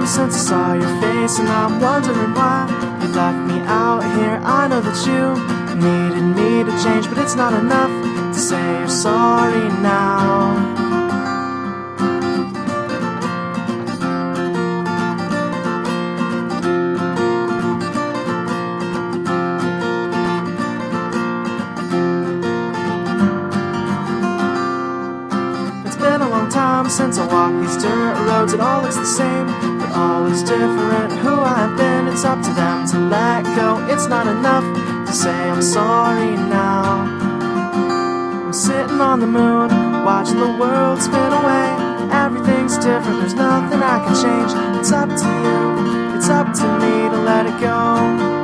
time since I saw your face, and I'm wondering why you left me out here. I know that you needed me to change, but it's not enough to say you're sorry now. Since I walk these dirt roads, it all looks the same, but all is different. Who I've been, it's up to them to let go. It's not enough to say I'm sorry now. I'm sitting on the moon, watching the world spin away. Everything's different, there's nothing I can change. It's up to you, it's up to me to let it go.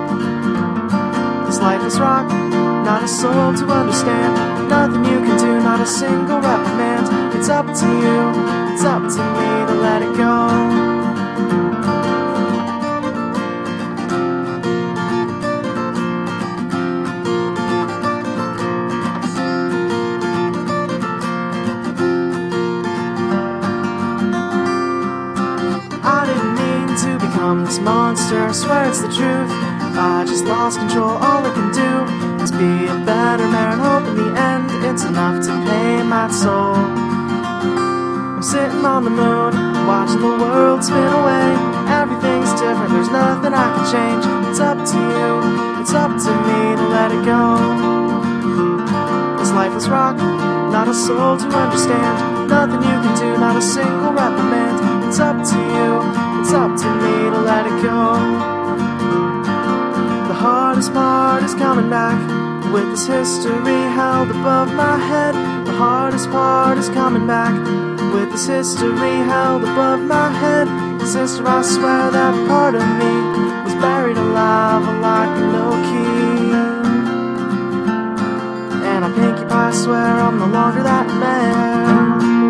This life is rock, not a soul to understand. Nothing you can do, not a single reprimand. It's up to you, it's up to me to let it go. I didn't mean to become this monster, I swear it's the truth. I just lost control, all I can do is be a better man. Hope in the end it's enough to pay my soul. I'm sitting on the moon, watching the world spin away. Everything's different, there's nothing I can change. It's up to you, it's up to me to let it go. This lifeless rock, not a soul to understand. Nothing you can do, not a single reprimand. It's up to you, it's up to me to let it go. The hardest part is coming back, with this history held above my head. The hardest part is coming back, with this history held above my head. Sister, I swear that part of me was buried alive like a low-key. And I pinky pie swear I'm no longer that man.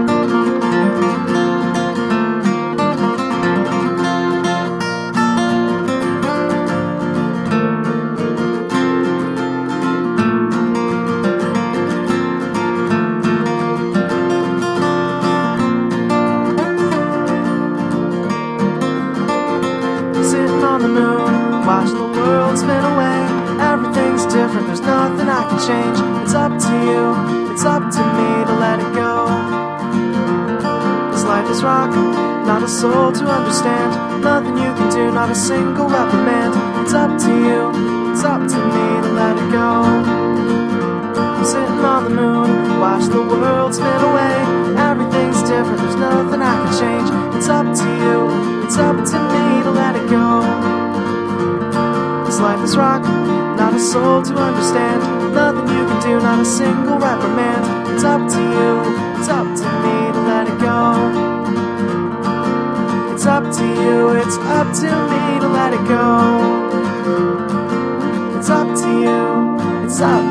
On the moon, watching the world spin away. Everything's different, there's nothing I can change. It's up to you, it's up to me to let it go. This life is rock, not a soul to understand. Nothing you can do, not a single reprimand. It's up to you, it's up to me to let it go. I'm sitting on the moon, watching the world spin away. Everything's different, there's nothing I can change. It's up to you, it's up to me to let it go. This life is rock, not a soul to understand. Nothing you can do, not a single reprimand. It's up to you, it's up to me to let it go. It's up to you, it's up to me to let it go. It's up to you, it's up